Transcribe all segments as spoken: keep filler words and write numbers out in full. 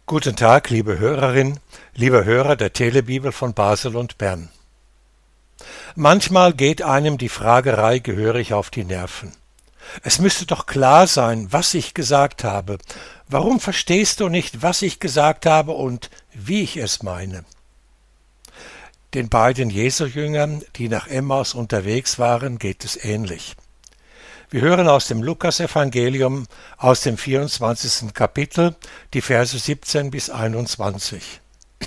Guten Tag, liebe Hörerin, liebe Hörer der Telebibel von Basel und Bern. Manchmal geht einem die Fragerei gehörig auf die Nerven. Es müsste doch klar sein, was ich gesagt habe. Warum verstehst du nicht, was ich gesagt habe und wie ich es meine? Den beiden Jesu-Jüngern, die nach Emmaus unterwegs waren, geht es ähnlich. Wir hören aus dem Lukasevangelium, aus dem vierundzwanzigsten Kapitel, die Verse siebzehn bis einundzwanzig.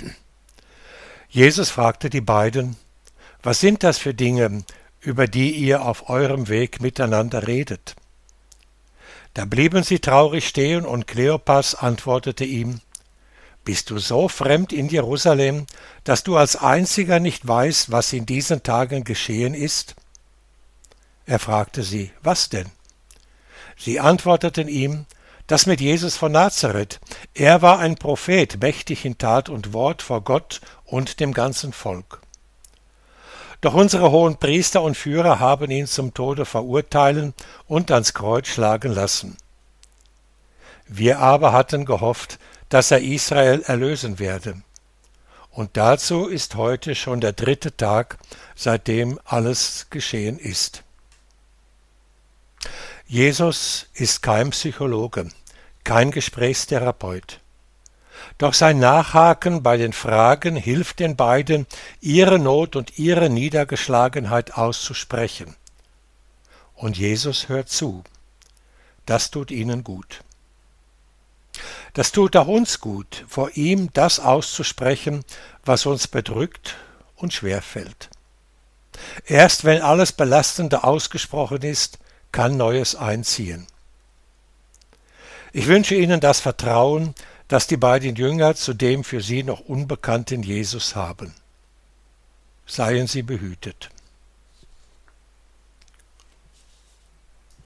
Jesus fragte die beiden: Was sind das für Dinge, über die ihr auf eurem Weg miteinander redet? Da blieben sie traurig stehen, und Kleopas antwortete ihm: Bist du so fremd in Jerusalem, dass du als einziger nicht weißt, was in diesen Tagen geschehen ist? Er fragte sie: Was denn? Sie antworteten ihm: Das mit Jesus von Nazareth. Er war ein Prophet, mächtig in Tat und Wort vor Gott und dem ganzen Volk. Doch unsere Hohenpriester und Führer haben ihn zum Tode verurteilen und ans Kreuz schlagen lassen. Wir aber hatten gehofft, dass er Israel erlösen werde. Und dazu ist heute schon der dritte Tag, seitdem alles geschehen ist. Jesus ist kein Psychologe, kein Gesprächstherapeut. Doch sein Nachhaken bei den Fragen hilft den beiden, ihre Not und ihre Niedergeschlagenheit auszusprechen. Und Jesus hört zu. Das tut ihnen gut. Das tut auch uns gut, vor ihm das auszusprechen, was uns bedrückt und schwerfällt. Erst wenn alles Belastende ausgesprochen ist, kann Neues einziehen. Ich wünsche Ihnen das Vertrauen, das die beiden Jünger zu dem für sie noch unbekannten Jesus haben. Seien Sie behütet.